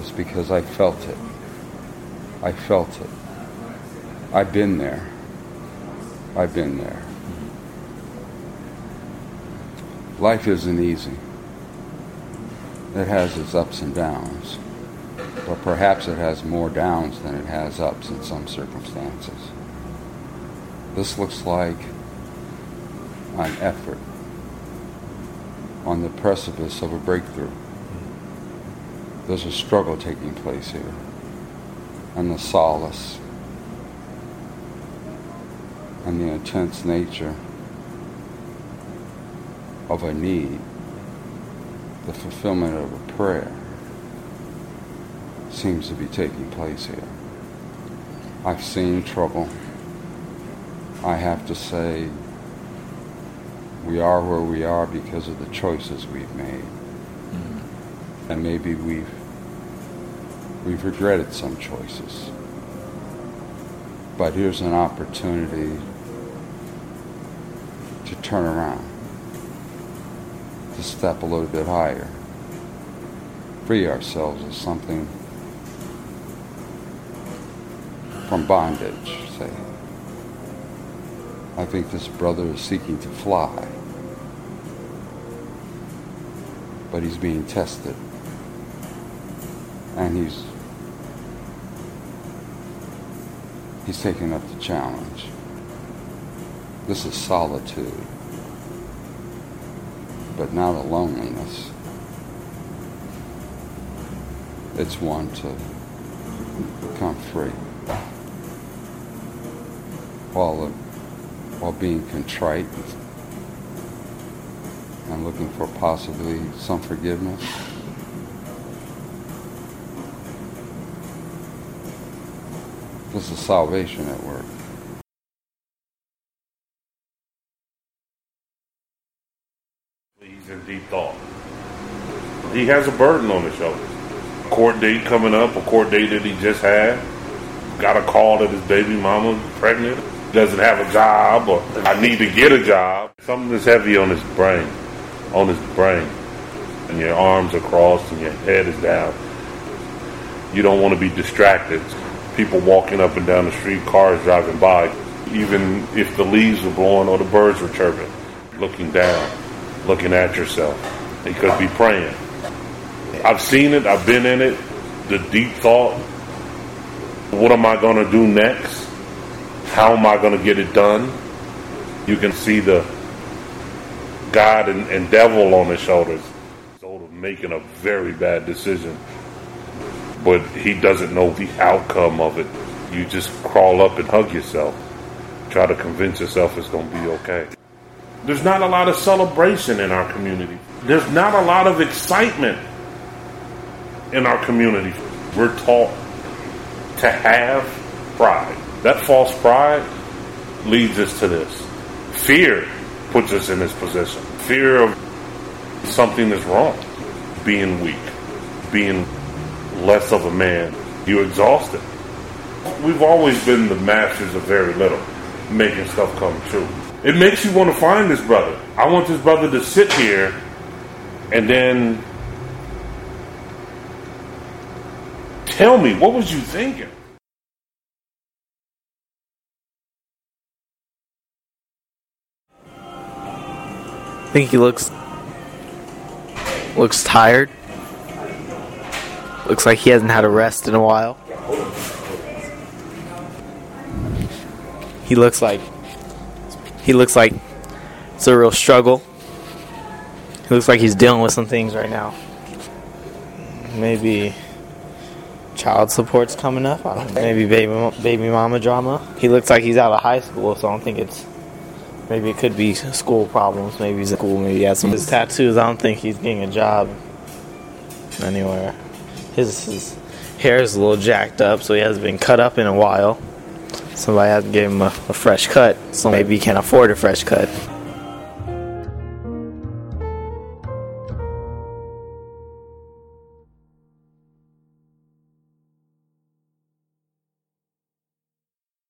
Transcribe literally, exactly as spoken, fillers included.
is because I felt it. I felt it. I've been there. I've been there. Life isn't easy. It has its ups and downs. But perhaps it has more downs than it has ups in some circumstances. This looks like an effort on the precipice of a breakthrough. There's a struggle taking place here. And the solace and the intense nature of a need, the fulfillment of a prayer, seems to be taking place here. I've seen trouble. I have to say, we are where we are because of the choices we've made. Mm-hmm. And maybe we've we've regretted some choices. But here's an opportunity to turn around, to step a little bit higher, free ourselves of something from bondage, say. I think this brother is seeking to fly, but he's being tested, and he's he's taking up the challenge. This is solitude, but not a loneliness. It's one to become free, while the while being contrite and looking for possibly some forgiveness. This is salvation at work. He's in deep thought. He has a burden on his shoulders. Court date coming up, a court date that he just had. Got a call that his baby mama pregnant. Doesn't have a job, or I need to get a job. Something that's heavy on his brain, on his brain. And your arms are crossed and your head is down. You don't want to be distracted. People walking up and down the street, cars driving by. Even if the leaves were blowing or the birds were chirping. Looking down, looking at yourself. You could be praying. I've seen it, I've been in it. The deep thought. What am I going to do next? How am I going to get it done? You can see the God and, and devil on his shoulders. Sort of making a very bad decision. But he doesn't know the outcome of it. You just crawl up and hug yourself. Try to convince yourself it's going to be okay. There's not a lot of celebration in our community. There's not a lot of excitement in our community. We're taught to have pride. That false pride leads us to this. Fear puts us in this position. Fear of something that's wrong. Being weak. Being less of a man. You're exhausted. We've always been the masters of very little. Making stuff come true. It makes you want to find this brother. I want this brother to sit here and then tell me, what was you thinking? I think he looks looks tired. Looks like he hasn't had a rest in a while. He looks like he looks like it's a real struggle. He looks like he's dealing with some things right now. Maybe child support's coming up. I don't know. Maybe baby baby mama drama. He looks like he's out of high school, so I don't think it's. Maybe it could be school problems. Maybe he's in school. Maybe he has some of his tattoos. I don't think he's getting a job anywhere. His, his hair is a little jacked up, so he hasn't been cut up in a while. Somebody hasn't given him a, a fresh cut, so maybe he can't afford a fresh cut.